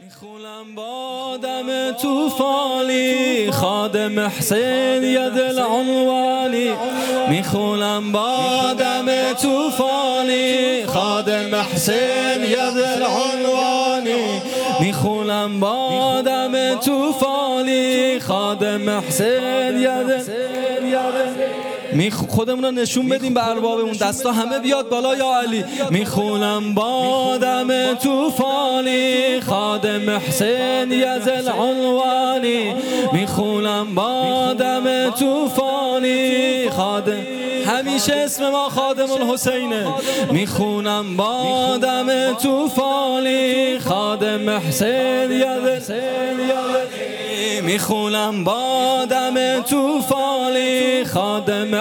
میخونم با دم توفانی خادم حسین ید العنوانی. میخونم با دم توفانی خادم حسین ید العنوانی. میخونم با دم توفانی خادم حسین ید خودمون رو نشون بدیم به اربابمون، دستا همه بیاد بالا یا علی. میخونم با دم توفانی خادم حسین ید العنوانی. میخونم با دم توفانی خادم، همیشه اسم ما خادم الحسینه. میخونم با دم توفانی خادم حسین ید، میخونم با دم توفانی خادم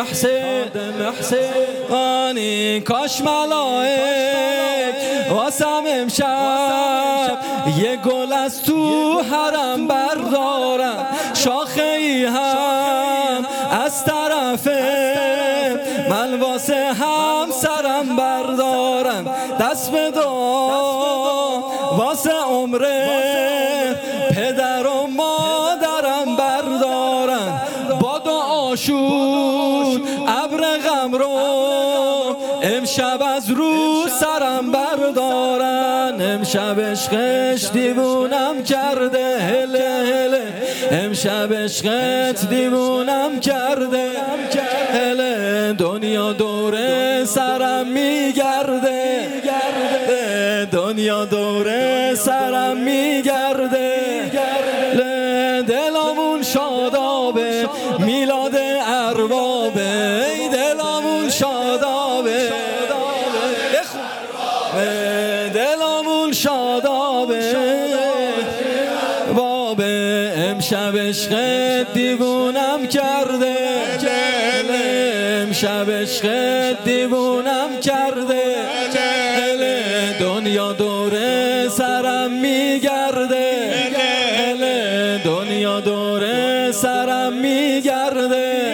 حسین. کاش ملائک واسم امشب یه گل از تو حرم بردارم، شاخه ای هم از طرف من واسه همسرم بردارم، دست به دعا واسه عمره پدر و مادرم بردارم، با دعاشون ابر غم رو امشب از رو سرم بردارن. امشب عشقش دیوونم کرده، هله هله امشب عشقت دیوونم کرده، هله دنیا دور سرم میگرده، دنیا دور سرم میگرده. دلمون شادابه میلاد اربابه، دلمون شادابه، دلمون شادابه بابه. امشب عشقت دیوونم کرده، امشب عشقت دیوونم کرده، دنیا دور سرم میگرده، دنیا دور سرم میگرده.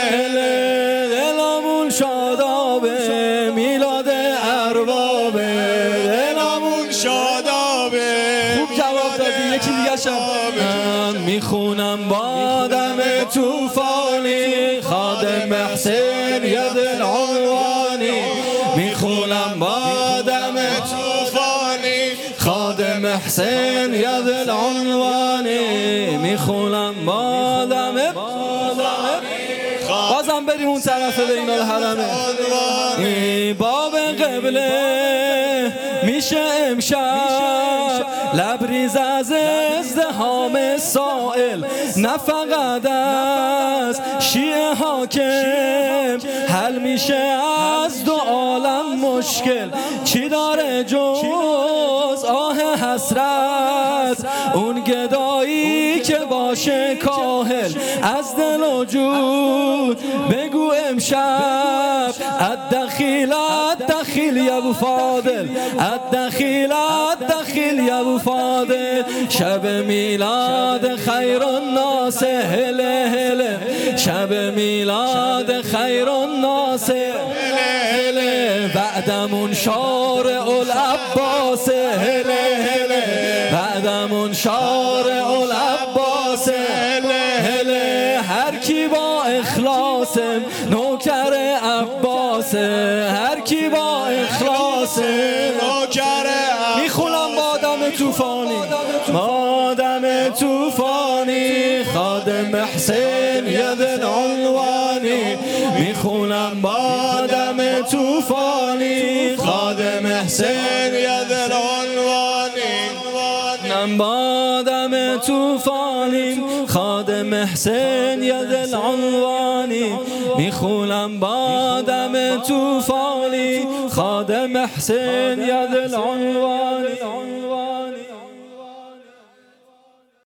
دلمون شادابه میلاد اربابه، دلمون شادابه. خوب جواب دادی، یکی دیگه شم. میخونم با دم توفانی خادم حسین ید العنوانی. میخونم با دم توفانی خادم حسین ید العنوانی. میخونم با دم، بازم بریم اون طرف بین الحرمه. باب قبله میشه امشب لبریز از ازدحام سائل، نه فقط از شیعه حاکم حل میشه از دو عالم مشکل. چی داره جز آه حسرت اون گدایی که باشه کاهل، از دل و جود بگو امشب الدخیل الدخیل یا ابو فاضل، الدخیل الدخیل یا ابو فاضل. شب میلاد خیر الناس، هله هله شب میلاد خیر الناس، هله بعدمون شارع العباس، هله هله بعدمون شارع العباس، هله هر کی با اخلاص نوکر عباس، هر کی با اخلاص نوکر عباس. میخونم با دم توفانی، با دم توفانی خادم حسین ید العنوانی. میخونم با دم توفانی خادم حسین ید العنوانی. با دم توفانی خادم حسین ید العنوانی. میخونم با دم توفانی خادم حسین ید العنوانی.